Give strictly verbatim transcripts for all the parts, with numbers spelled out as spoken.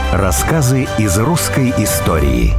Рассказы из русской истории.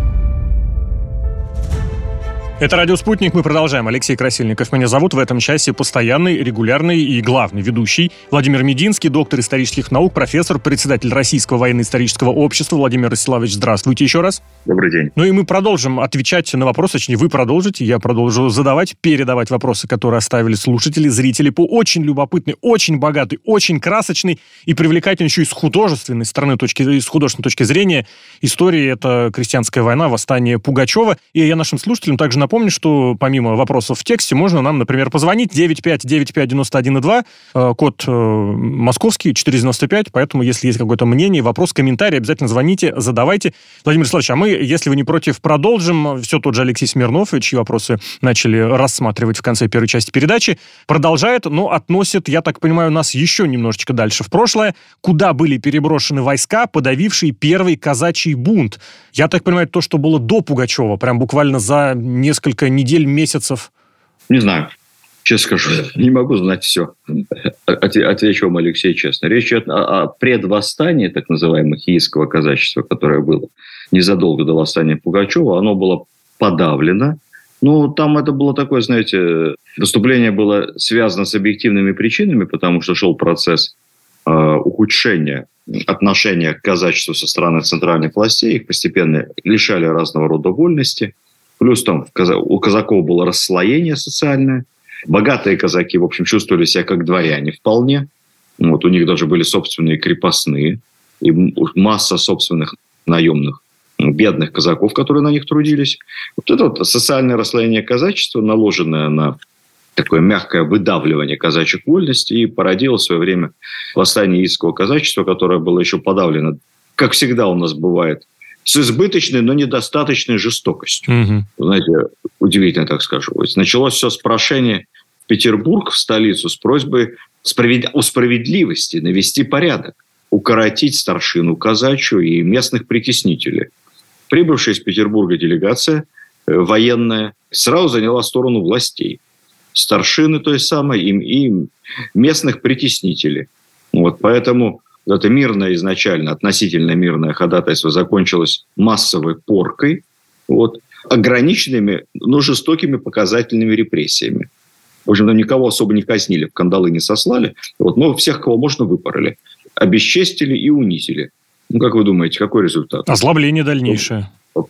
Это «Радио Спутник». Мы продолжаем. Алексей Красильников меня зовут. В этом часе постоянный, регулярный и главный ведущий Владимир Мединский, доктор исторических наук, профессор, председатель Российского военно-исторического общества. Владимир Ростиславович, здравствуйте еще раз. Добрый день. Ну и мы продолжим отвечать на вопросы, точнее, вы продолжите, я продолжу задавать, передавать вопросы, которые оставили слушатели, зрители по очень любопытной, очень богатой, очень красочной и привлекательной еще и с художественной стороны, точки, с художественной точки зрения истории. Это крестьянская война, восстание Пугачева. И я нашим слушателям также напомню, что помимо вопросов в тексте, можно нам, например, позвонить девять пять девять пять девяносто один два, код э, московский четыреста девяносто пять, поэтому если есть какое-то мнение, вопрос, комментарий, обязательно звоните, задавайте. Владимир Владимирович, а мы, если вы не против, продолжим. Все тот же Алексей Смирнов, чьи вопросы начали рассматривать в конце первой части передачи, продолжает, но относит, я так понимаю, нас еще немножечко дальше в прошлое, куда были переброшены войска, подавившие первый казачий бунт. Я так понимаю, то, что было до Пугачева, прям буквально за несколько недель, месяцев. Не знаю. Честно скажу, не могу знать все. Отвечу вам, Алексей, честно. Речь идет о предвосстании, так называемого хиийского казачества, которое было незадолго до восстания Пугачева. Оно было подавлено. Ну, там это было такое, знаете, выступление было связано с объективными причинами, потому что шел процесс э, ухудшения отношения к казачеству со стороны центральных властей. Их постепенно лишали разного рода вольности. Плюс там у казаков было расслоение социальное. Богатые казаки, в общем, чувствовали себя как дворяне вполне. Вот, у них даже были собственные крепостные. И масса собственных наемных бедных казаков, которые на них трудились. Вот это вот социальное расслоение казачества, наложенное на такое мягкое выдавливание казачьих вольностей, и породило в свое время восстание хиийского казачества, которое было еще подавлено, как всегда у нас бывает, с избыточной, но недостаточной жестокостью. Угу. Знаете, удивительно, так скажу. Началось все с прошения в Петербург, в столицу, с просьбой справед... о справедливости, навести порядок, укоротить старшину казачью и местных притеснителей. Прибывшая из Петербурга делегация э, военная сразу заняла сторону властей. Старшины той самой и, и местных притеснителей. Вот, поэтому это мирное изначально, относительно мирное ходатайство закончилось массовой поркой, вот, ограниченными, но жестокими показательными репрессиями. В общем-то, никого особо не казнили, в кандалы не сослали, вот, но всех, кого можно, выпороли. Обесчестили и унизили. Ну, как вы думаете, какой результат? Озлобление дальнейшее.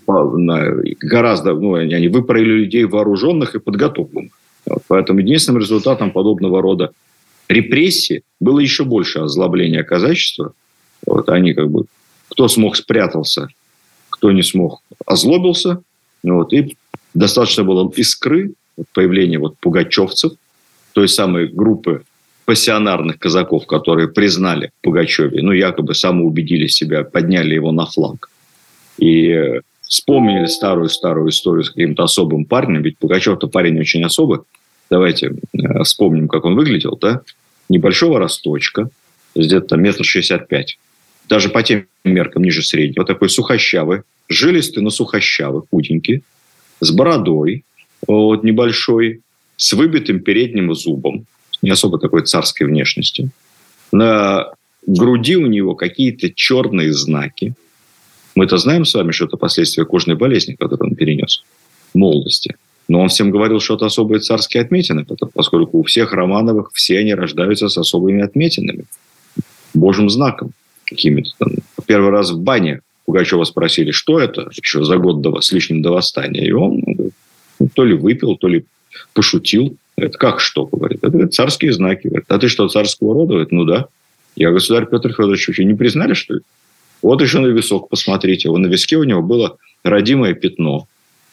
Гораздо, ну, они выпороли людей вооруженных и подготовленных. Вот, поэтому единственным результатом подобного рода репрессии было еще больше озлобления казачества. Вот, они как бы, кто смог, спрятался, кто не смог, озлобился. Вот, и достаточно было искры, вот, появления вот, пугачевцев, той самой группы пассионарных казаков, которые признали Пугачеве, ну, якобы самоубедили себя, подняли его на флаг. И вспомнили старую-старую историю с каким-то особым парнем, ведь Пугачев-то парень очень особый. Давайте вспомним, как он выглядел, да? Небольшого росточка, где-то метр шестьдесят пять. Даже по тем меркам ниже среднего. Такой сухощавый, жилистый, но сухощавый, худенький, с бородой вот, небольшой, с выбитым передним зубом, не особо такой царской внешностью. На груди у него какие-то черные знаки. Мы-то знаем с вами, что это последствия кожной болезни, которую он перенес в молодости. Но он всем говорил, что это особые царские отметины, поскольку у всех Романовых все они рождаются с особыми отметинами, божьим знаком какими-то. Там. Первый раз в бане Пугачева спросили, что это, еще за год до, с лишним до восстания. И он ну, то ли выпил, то ли пошутил. Говорит, как что? Говорит, это говорит, царские знаки. Говорит, а ты что, царского рода? Говорит, ну да. Я, государь Петр Федорович, вообще не признали, что ли? Вот еще на висок посмотрите. На виске у него было родимое пятно.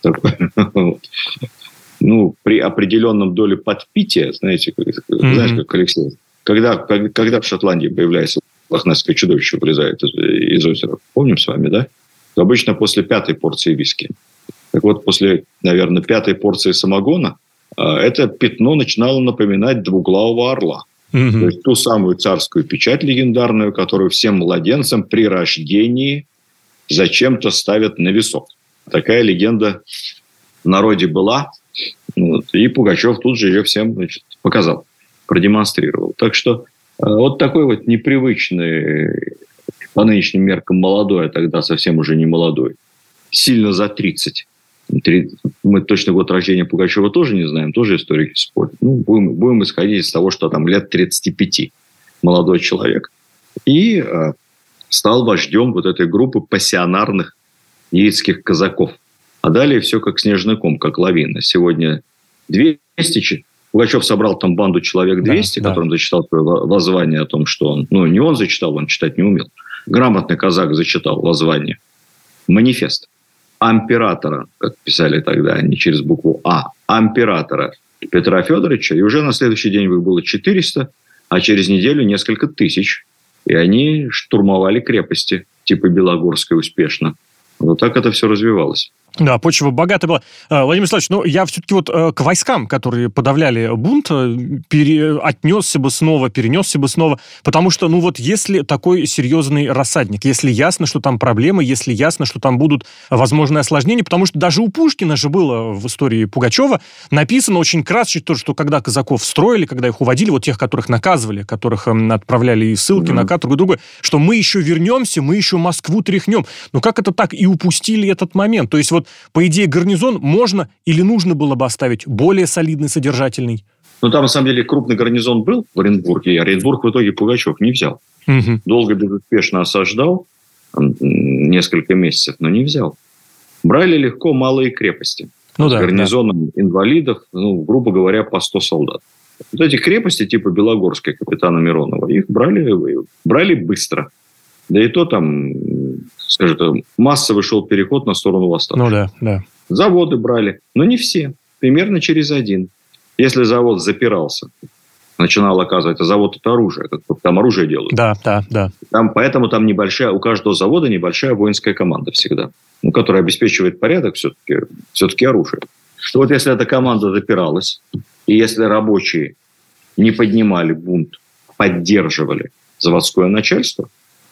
Ну, при определенном доле подпития, знаете, как, mm-hmm. знаете, как Алексей, когда, когда, когда в Шотландии появляется лохнесское чудовище, вылезает из, из озера, помним с вами, да? То обычно после пятой порции виски. Так вот, после, наверное, пятой порции самогона это пятно начинало напоминать двуглавого орла. Mm-hmm. То есть ту самую царскую печать легендарную, которую всем младенцам при рождении зачем-то ставят на висок. Такая легенда в народе была. Вот, и Пугачев тут же ее всем, значит, показал, продемонстрировал. Так что вот такой вот непривычный по нынешним меркам молодой, а тогда совсем уже не молодой, сильно за тридцать. Мы точно год рождения Пугачева тоже не знаем, тоже историки спорят. Ну, будем, будем исходить из того, что там лет тридцать пять молодой человек. И э, стал вождем вот этой группы пассионарных яицких казаков. А далее все как снежный ком, как лавина. Сегодня двести. Пугачев собрал там банду человек двести, да, которым да. зачитал свое воззвание о том, что он... Ну, не он зачитал, он читать не умел. Грамотный казак зачитал воззвание. Манифест. Императора, как писали тогда, не через букву А, императора Петра Федоровича. И уже на следующий день их было четыреста, а через неделю несколько тысяч. И они штурмовали крепости типа Белогорской успешно. Вот так это все развивалось. Да, почва богатая была. Владимир Вячеславович, ну, я все-таки вот к войскам, которые подавляли бунт, пере... отнесся бы снова, перенесся бы снова, потому что, ну, вот если такой серьезный рассадник, если ясно, что там проблемы, если ясно, что там будут возможные осложнения, потому что даже у Пушкина же было в истории Пугачева написано очень красочно то, что когда казаков строили, когда их уводили, вот тех, которых наказывали, которых отправляли и ссылки mm-hmm. на каторгу и другое, что мы еще вернемся, мы еще Москву тряхнем. Ну, как это так? И упустили этот момент. То есть вот по идее, гарнизон можно или нужно было бы оставить более солидный, содержательный? Ну, там, на самом деле, крупный гарнизон был в Оренбурге, и Оренбург в итоге Пугачев не взял. Угу. Долго, безуспешно осаждал, несколько месяцев, но не взял. Брали легко малые крепости. Ну, с да, гарнизоном да. инвалидов, ну, грубо говоря, по сто солдат. Вот эти крепости, типа Белогорской, капитана Миронова, их брали, брали быстро. Да и то там... Скажем, массовый шел переход на сторону восставших. Ну да, да. Заводы брали, но не все. Примерно через один. Если завод запирался, начинал оказывать, а завод это оружие, как там оружие делают. Да, да, да. Там, поэтому там небольшая, у каждого завода небольшая воинская команда всегда, ну, которая обеспечивает порядок все-таки, все-таки оружие. Что вот если эта команда запиралась, и если рабочие не поднимали бунт, поддерживали заводское начальство,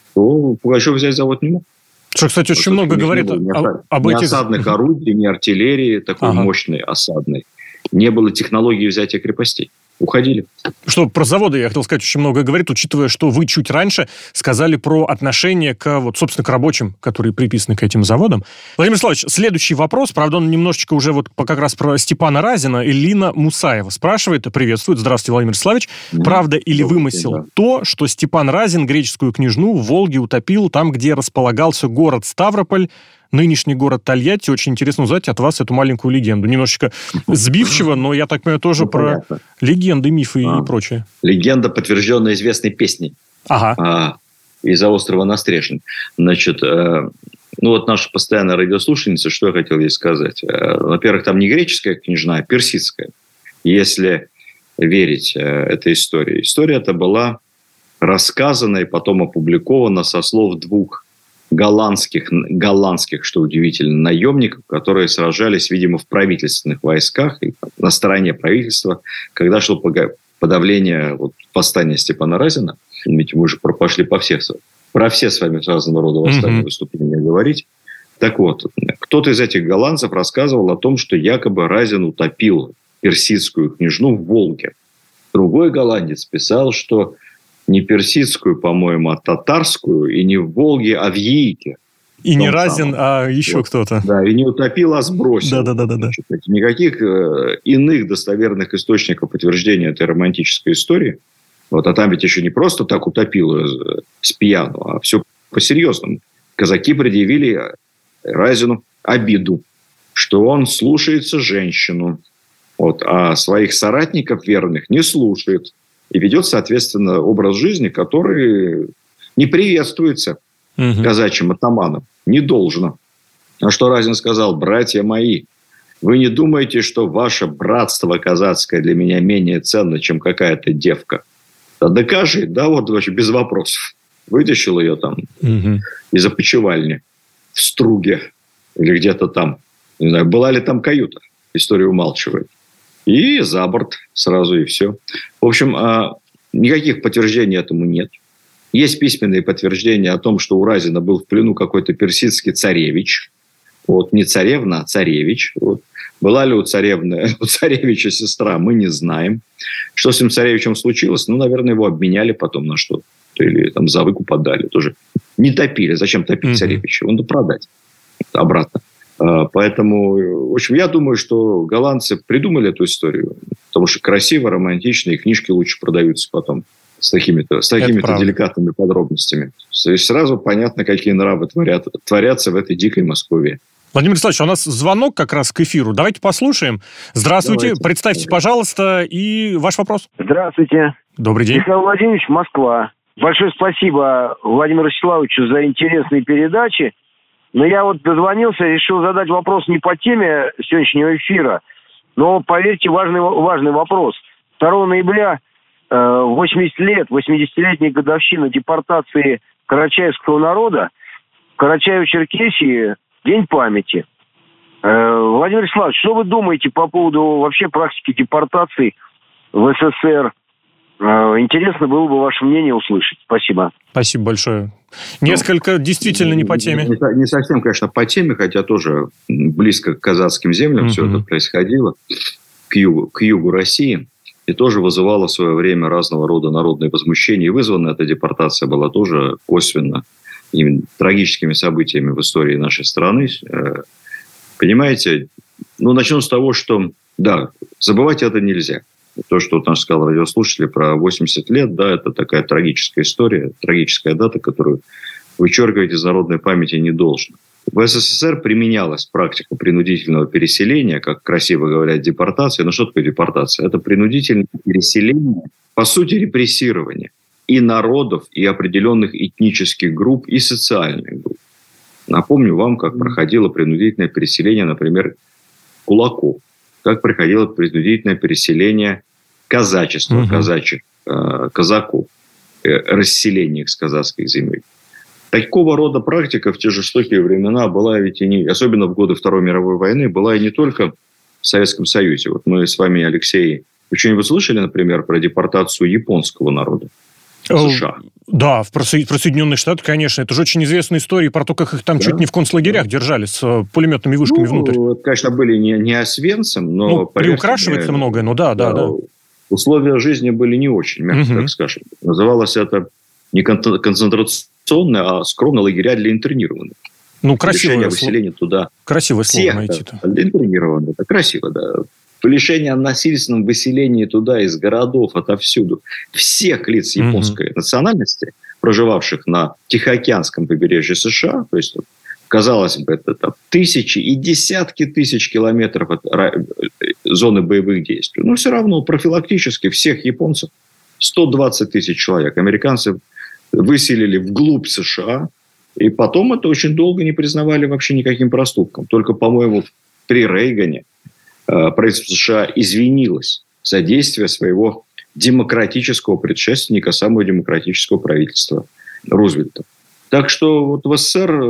то Пугачев взять завод не мог. Что, кстати, очень много говорит ни о, об ни этих... осадных орудий, ни артиллерии такой ага. мощной осадной. Не было технологии взятия крепостей. Уходили. Что про заводы, я хотел сказать, очень много говорит, учитывая, что вы чуть раньше сказали про отношение к, вот, собственно, к рабочим, которые приписаны к этим заводам. Владимир Вячеславович, следующий вопрос, правда, он немножечко уже вот как раз про Степана Разина. Элина Мусаева спрашивает, приветствует. Здравствуйте, Владимир Вячеславович. Mm-hmm. Правда или вымысел да. то, что Степан Разин греческую княжну в Волге утопил там, где располагался город Ставрополь, нынешний город Тольятти? Очень интересно узнать от вас эту маленькую легенду. Немножечко сбивчиво, но я так понимаю, тоже ну, про понятно. Легенды, мифы а. и прочее. Легенда, подтвержденная известной песней. Ага. А, из-за острова Настрешин. Значит, э, ну вот наша постоянная радиослушательница, что я хотел ей сказать. Э, во-первых, там не греческая княжна, а персидская. Если верить э, этой истории. История эта была рассказана и потом опубликована со слов двух голландских, голландских, что удивительно, наемников, которые сражались, видимо, в правительственных войсках, и на стороне правительства, когда шло подавление вот, восстания Степана Разина. Ведь мы уже пошли по всех, про все с вами разного рода восстания, mm-hmm. выступления говорить. Так вот, кто-то из этих голландцев рассказывал о том, что якобы Разин утопил персидскую княжну в Волге. Другой голландец писал, что не персидскую, по-моему, а татарскую, и не в Волге, а в Яике. И не Разин, а еще вот. Кто-то. Да, и не утопил, а сбросил. Да, да, да, да. Никаких э, иных достоверных источников подтверждения этой романтической истории. Вот, а там ведь еще не просто так утопил э, с пьяну, а все по-серьезному. Казаки предъявили Разину обиду, что он слушается женщину, вот, а своих соратников верных не слушает. И ведет, соответственно, образ жизни, который не приветствуется угу. казачьим атаманом. Не должно. А что Разин сказал? Братья мои, вы не думаете, что ваше братство казацкое для меня менее ценно, чем какая-то девка? Да докажи. Да вот вообще без вопросов. Вытащил ее там угу. из опочивальни в Струге или где-то там. Не знаю, была ли там каюта. История умалчивает. И за борт сразу, и все. В общем, никаких подтверждений этому нет. Есть письменные подтверждения о том, что у Разина был в плену какой-то персидский царевич. Вот, не царевна, а царевич. Вот. Была ли у царевны, у царевича сестра, мы не знаем. Что с этим царевичем случилось? Ну, наверное, его обменяли потом на что-то. Или там за выкуп отдали. Тоже не топили. Зачем топить mm-hmm. царевича? Надо продать обратно. Поэтому, в общем, я думаю, что голландцы придумали эту историю, потому что красиво, романтично, и книжки лучше продаются потом с такими-то, с такими-то деликатными подробностями. То есть сразу понятно, какие нравы творят, творятся в этой дикой Москве. Владимир Вячеславович, у нас звонок как раз к эфиру. Давайте послушаем. Здравствуйте, Давайте. Представьте, пожалуйста, и ваш вопрос. Здравствуйте. Добрый день. Михаил Владимирович, Москва. Большое спасибо Владимиру Вячеславовичу за интересные передачи. Но я вот дозвонился, решил задать вопрос не по теме сегодняшнего эфира, но, поверьте, важный, важный вопрос. второго ноября, э, восемьдесят лет, восьмидесятилетняя годовщина депортации карачаевского народа, в Карачаево-Черкесии день памяти. Э, Владимир Вячеславович, что вы думаете по поводу вообще практики депортации в СССР? Интересно было бы ваше мнение услышать. Спасибо. Спасибо большое. Несколько ну, действительно не по теме. Не, не совсем, конечно, по теме, хотя тоже близко к казацким землям mm-hmm. все это происходило, к югу, к югу России, и тоже вызывало в свое время разного рода народные возмущения. И вызвана эта депортация была тоже косвенно именно трагическими событиями в истории нашей страны. Понимаете, ну, начну с того, что, да, забывать это нельзя. То, что вот наш сказал радиослушатель про восемьдесят лет, да, это такая трагическая история, трагическая дата, которую вычеркивать из народной памяти не должно. В СССР применялась практика принудительного переселения, как красиво говорят, депортация. Но что такое депортация? Это принудительное переселение, по сути, репрессирование и народов, и определенных этнических групп, и социальных групп. Напомню вам, как проходило принудительное переселение, например, кулаков, как проходило принудительное переселение казачества, угу. казачьих, э, казаков, э, расселение их с казахских земель. Такого рода практика в те жестокие времена была ведь и не, особенно в годы Второй мировой войны, была и не только в Советском Союзе. Вот мы с вами, Алексей, вы что-нибудь слышали, например, про депортацию японского народа в США? Да, в Соединенных Штатах, конечно. Это же очень известная история про то, как их там да? чуть не в концлагерях да. держали с пулеметными вышками ну, внутрь. Это, конечно, были не, не Освенцим, но... Ну, приукрашивается мне, многое, но да, да, да. да. Условия жизни были не очень, мягко угу. так скажем. Называлось это не концентрационные, а скромные лагеря для интернированных. Ну, красивое Решение выселения туда. Красивое слово найти. Да, для интернированных. Это красиво, да. Лишение о насильственном выселении туда из городов, отовсюду, всех лиц японской mm-hmm. национальности, проживавших на Тихоокеанском побережье США, то есть, казалось бы, это там, тысячи и десятки тысяч километров от зоны боевых действий. Но все равно профилактически всех японцев, сто двадцать тысяч человек, американцы выселили вглубь США, и потом это очень долго не признавали вообще никаким проступком. Только, по-моему, при Рейгане правительство США извинилось за действия своего демократического предшественника, самого демократического правительства Рузвельта. Так что вот в СССР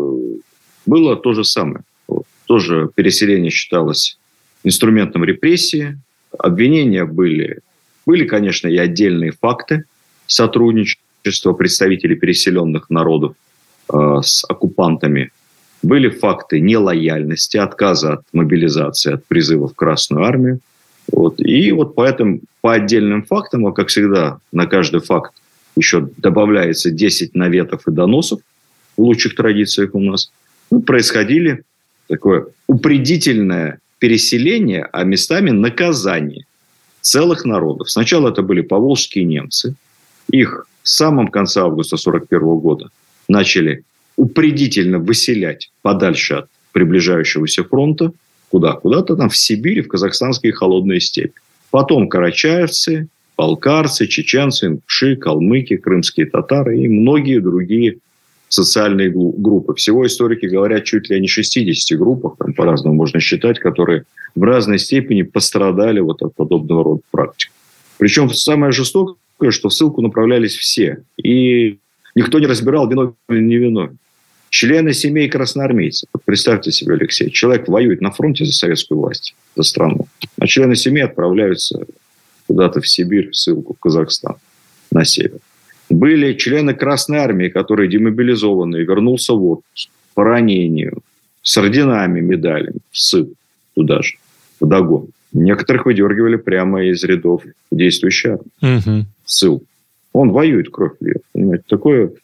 было то же самое. Тоже переселение считалось инструментом репрессии. Обвинения были. Были, конечно, и отдельные факты сотрудничества представителей переселенных народов э, с оккупантами. Были факты нелояльности, отказа от мобилизации, от призыва в Красную армию. Вот. И вот поэтому по отдельным фактам, а как всегда на каждый факт еще добавляется десять наветов и доносов в лучших традициях у нас, ну, происходили такое упредительное переселение, а местами наказание целых народов. Сначала это были поволжские немцы. Их в самом конце августа сорок первого года начали упредительно выселять подальше от приближающегося фронта. Куда? Куда-то там в Сибирь, в казахстанские холодные степи. Потом карачаевцы, балкарцы, чеченцы, ингуши, калмыки, крымские татары и многие другие социальные группы. Всего историки говорят чуть ли не шестидесяти группах, там по-разному можно считать, которые в разной степени пострадали вот от подобного рода практик. Причем самое жестокое, что в ссылку направлялись все. И никто не разбирал, виновен или не виновен. Члены семей красноармейцев. Вот представьте себе, Алексей, человек воюет на фронте за советскую власть, за страну. А члены семьи отправляются куда-то в Сибирь, в ссылку, в Казахстан, на север. Были члены Красной армии, которые демобилизованы, вернулся в отпуск по ранению, с орденами, медалями, в ссылку туда же, вдогон. Некоторых выдергивали прямо из рядов действующей армии. Угу. Ссылку. Он воюет, кровь льет. Понимаете? Такое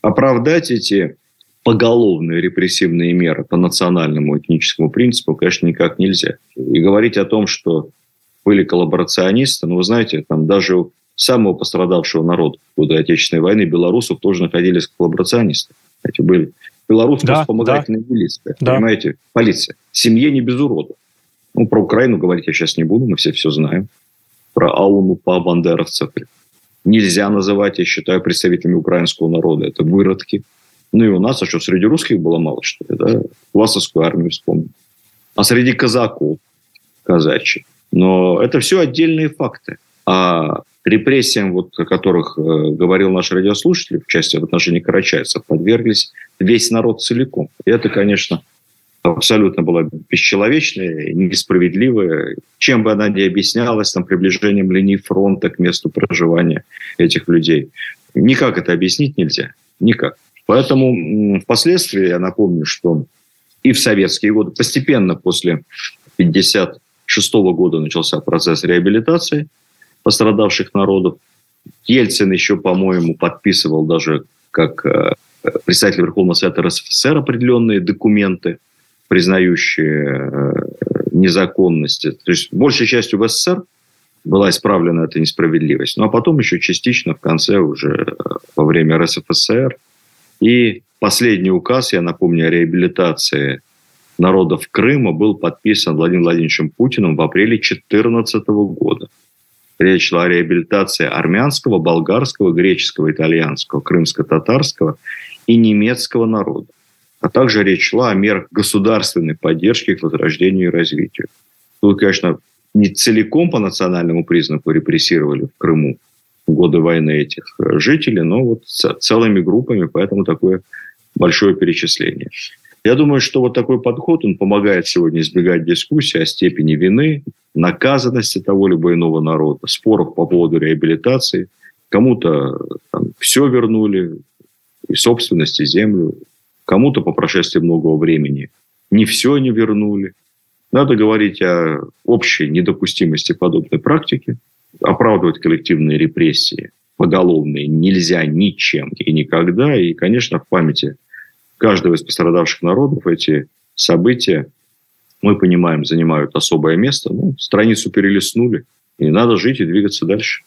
оправдать эти поголовные репрессивные меры по национальному этническому принципу, конечно, никак нельзя. И говорить о том, что были коллаборационисты, ну, вы знаете, там даже у самого пострадавшего народа в годы Отечественной войны, белорусов, тоже находились коллаборационисты. Эти были белорусская да, вспомогательная да. милиция, да. понимаете, полиция. Семье не без уродов. Ну, про Украину говорить я сейчас не буду, мы все все знаем. Про АУН-УПА, бандеровцев. Нельзя называть, я считаю, представителями украинского народа. Это выродки. Ну и у нас, а что, среди русских было мало, что ли, да? Власовскую армию вспомним. А среди казаков казачьи. Но это все отдельные факты. А репрессиям, вот, о которых э, говорил наш радиослушатель, в части в отношении карачайцев, подверглись весь народ целиком. И это, конечно, абсолютно была бесчеловечная, несправедливая. Чем бы она ни объяснялась, там, приближением линии фронта к месту проживания этих людей. Никак это объяснить нельзя. Никак. Поэтому впоследствии, я напомню, что и в советские годы, постепенно после пятьдесят шестого года начался процесс реабилитации пострадавших народов. Ельцин еще, по-моему, подписывал даже как председатель Верховного Совета РСФСР определенные документы, признающие незаконности. То есть, большей частью в СССР была исправлена эта несправедливость. Ну, а потом еще частично в конце, уже во время РСФСР. И последний указ, я напомню, о реабилитации народов Крыма был подписан Владимиром Владимировичем Путиным в апреле две тысячи четырнадцатого года. Речь шла о реабилитации армянского, болгарского, греческого, итальянского, крымско-татарского и немецкого народа. А также речь шла о мерах государственной поддержки к возрождению и развитию. Тут, конечно, не целиком по национальному признаку репрессировали в Крыму в годы войны этих жителей, но вот целыми группами, поэтому такое большое перечисление. Я думаю, что вот такой подход, он помогает сегодня избегать дискуссии о степени вины, наказанности того либо иного народа, споров по поводу реабилитации. Кому-то там все вернули, и собственность, и землю. Кому-то по прошествии многого времени не все не вернули. Надо говорить о общей недопустимости подобной практики. Оправдывать коллективные репрессии поголовные нельзя ничем и никогда. И, конечно, в памяти каждого из пострадавших народов эти события, мы понимаем, занимают особое место. Ну, страницу перелистнули, и надо жить и двигаться дальше.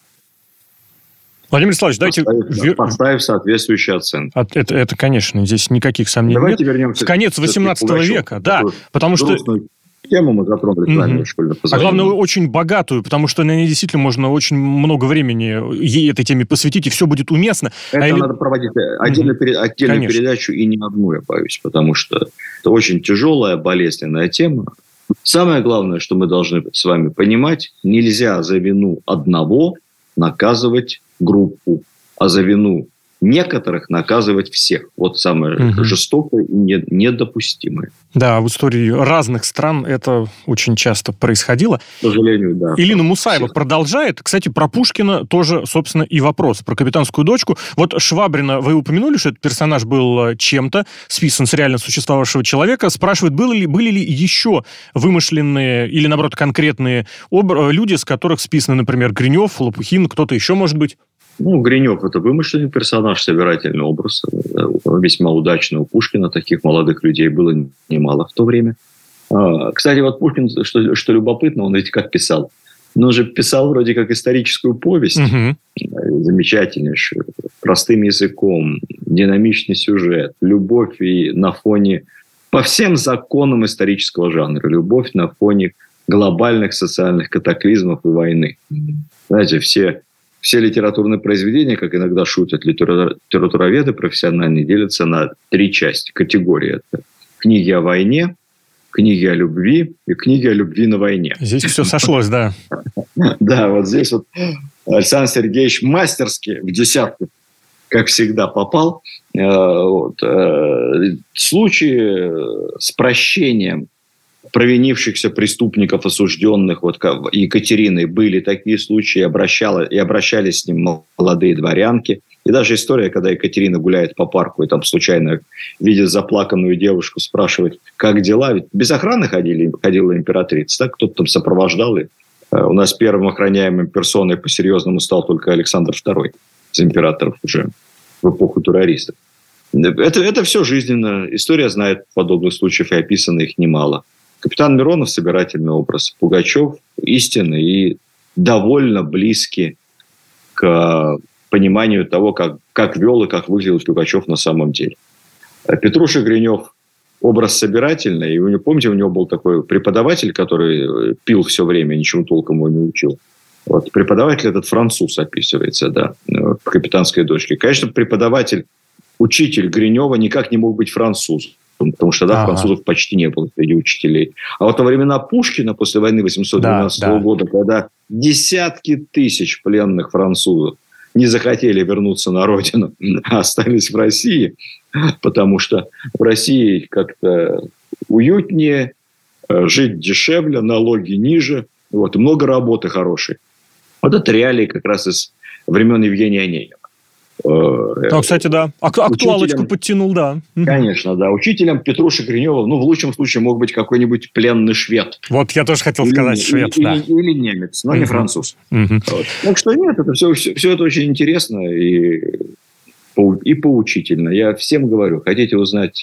Владимир Вячеславович, дайте... Поставив, поставив соответствующие оценки. Это, это, конечно, здесь никаких сомнений Давайте нет. вернемся в конец восемнадцатого века, да, потому что... Тему мы затронули, mm-hmm. школьно А главное, очень богатую, потому что на ней действительно можно очень много времени ей этой теме посвятить, и все будет уместно. Это а надо или... проводить отдельную, mm-hmm. отдельную передачу, и не одну, я боюсь, потому что это очень тяжелая, болезненная тема. Самое главное, что мы должны с вами понимать, нельзя за вину одного наказывать группу, а за вину некоторых наказывать всех. Вот самое угу. жестокое и недопустимое. Да, в истории разных стран это очень часто происходило. К сожалению, да. Илина Мусаева всех. Продолжает. Кстати, про Пушкина тоже, собственно, и вопрос. Про капитанскую дочку. Вот Швабрина, вы упомянули, что этот персонаж был чем-то, списан с реально существовавшего человека. Спрашивают, были ли, были ли еще вымышленные или, наоборот, конкретные обр- люди, с которых списаны, например, Гринев, Лопухин, кто-то еще, может быть? Ну, Гринев – это вымышленный персонаж, собирательный образ. Весьма удачный у Пушкина. Таких молодых людей было немало в то время. Кстати, вот Пушкин, что, что любопытно, он ведь как писал? Он же писал вроде как историческую повесть. Угу. Замечательнейшую. Простым языком, динамичный сюжет. Любовь и на фоне... По всем законам исторического жанра. Любовь на фоне глобальных социальных катаклизмов и войны. Знаете, все... Все литературные произведения, как иногда шутят литературоведы профессиональные, делятся на три части, категории. Это книги о войне, книги о любви и книги о любви на войне. Здесь все сошлось, да. Да, вот здесь вот Александр Сергеевич мастерски в десятку, как всегда, попал. Случаи с прощением провинившихся преступников, осужденных вот Екатериной, были такие случаи, обращала, и обращались с ним молодые дворянки. И даже история, когда Екатерина гуляет по парку и там случайно видит заплаканную девушку, спрашивает, как дела? Ведь без охраны ходили, ходила императрица, так? Кто-то там сопровождал. И у нас первым охраняемым персоной по-серьезному стал только Александр второй из императоров уже в эпоху террористов. Это, это все жизненно. История знает подобных случаев, и описано их немало. Капитан Миронов – собирательный образ. Пугачев – истинный и довольно близкий к пониманию того, как, как вел и как выглядел Пугачев на самом деле. Петруша Гринев – образ собирательный. И вы помните, у него был такой преподаватель, который пил все время, ничего толком его не учил. Вот. Преподаватель этот француз описывается, да, в «Капитанской дочке». Конечно, преподаватель, учитель Гринева никак не мог быть французом, потому что тогда ага. французов почти не было среди учителей. А вот во времена Пушкина, после войны восемьсот двенадцатого да, да. года, когда десятки тысяч пленных французов не захотели вернуться на родину, а остались в России, потому что в России как-то уютнее, жить дешевле, налоги ниже, вот, и много работы хорошей. Вот это реалии как раз из времен Евгения Онегина. Ну, кстати, да. Актуалочку учителем, подтянул, да. Конечно, да. Учителем Петруши Гринева, ну, в лучшем случае, мог быть какой-нибудь пленный швед. Вот я тоже хотел или, сказать швед, или, да. Или, или немец, но uh-huh. не француз. Uh-huh. Вот. Так что нет, это все, все, все это очень интересно и, и поучительно. Я всем говорю, хотите узнать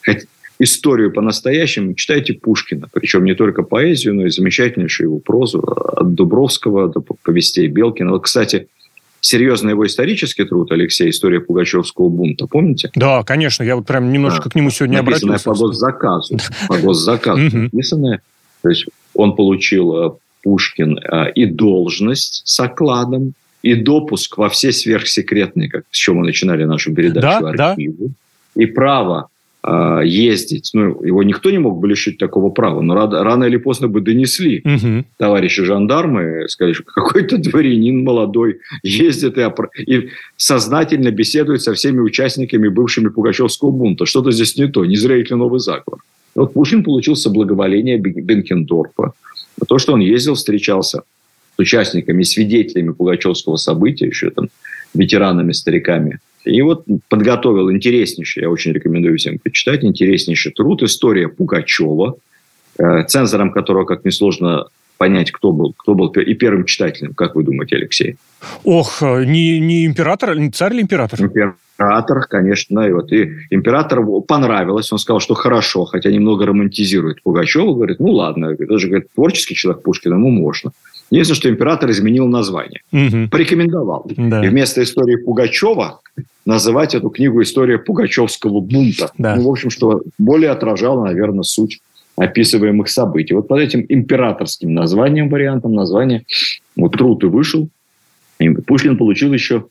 историю по-настоящему, читайте Пушкина. Причем не только поэзию, но и замечательнейшую его прозу. От Дубровского до повестей Белкина. Вот, кстати, серьезный его исторический труд, Алексей, «История Пугачевского бунта», помните? Да, конечно. Я вот прям немножечко да. к нему сегодня написанное обратился. По госзаказу. По госзаказу написанное. То есть он получил, Пушкин, и должность с окладом, и допуск во все сверхсекретные, как, с чего мы начинали нашу передачу, да, архивы, да. И право ездить. Ну, его никто не мог бы лишить такого права, но рано, рано или поздно бы донесли. Угу. Товарищи жандармы, сказали, что какой-то дворянин молодой ездит и, опро... и сознательно беседует со всеми участниками бывшими Пугачевского бунта. Что-то здесь не то, не зря ли новый заговор. Вот Пушкин получил соблаговоление Бенкендорфа. То, что он ездил, встречался с участниками, свидетелями Пугачевского события, еще там ветеранами, стариками. И вот подготовил интереснейший, я очень рекомендую всем почитать, интереснейший труд «История Пугачева», цензором которого, как несложно понять, кто был, кто был и первым читателем, как вы думаете, Алексей? Ох, не, не император, не царь или император? Император, конечно. И, вот, и императору понравилось, он сказал, что хорошо, хотя немного романтизирует Пугачева, говорит, ну ладно, это же, говорит, творческий человек Пушкина, ему можно. Единственное, что император изменил название. Угу. Порекомендовал. Да. И вместо истории Пугачева называть эту книгу «История Пугачевского бунта». Да. Ну, в общем, что более отражало, наверное, суть описываемых событий. Вот под этим императорским названием, вариантом названия, вот труд и вышел. И Пушкин получил еще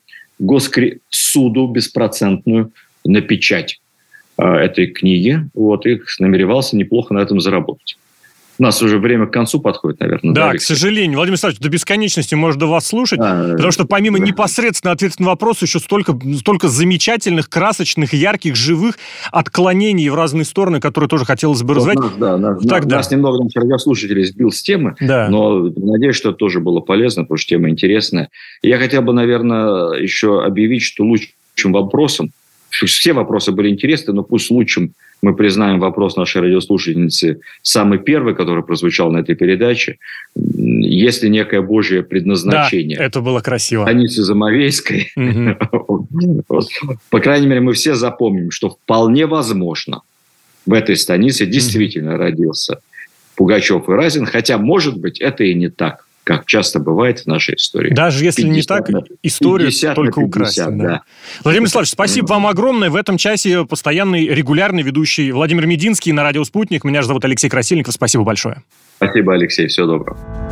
госсуду беспроцентную на печать э, этой книги. Вот, и намеревался неплохо на этом заработать. У нас уже время к концу подходит, наверное. Да, да, к сожалению. Владимир Александрович, до бесконечности можно вас слушать, а, потому что помимо да. непосредственно ответа на вопрос, еще столько, столько замечательных, красочных, ярких, живых отклонений в разные стороны, которые тоже хотелось бы развивать. Нас, да, нас, Тогда... нас немного наших радиослушателей сбил с темы, да. но надеюсь, что это тоже было полезно, потому что тема интересная. И я хотел бы, наверное, еще объявить, что лучшим вопросом, все вопросы были интересны, но пусть лучшим мы признаем вопрос нашей радиослушательницы, самый первый, который прозвучал на этой передаче. Есть ли некое Божье предназначение? Да, это было красиво. Станицы Замовейской. По крайней мере, мы все запомним, что вполне возможно в этой станице действительно родился Пугачев и Разин, хотя, может быть, это и не так, как часто бывает в нашей истории. Даже если не так, историю только украсить. Да. Да. Владимир Вячеславович, спасибо вам огромное. В этом часе постоянный, регулярный ведущий Владимир Мединский на радио «Спутник». Меня же зовут Алексей Красильников. Спасибо большое. Спасибо, Алексей. Всего доброго.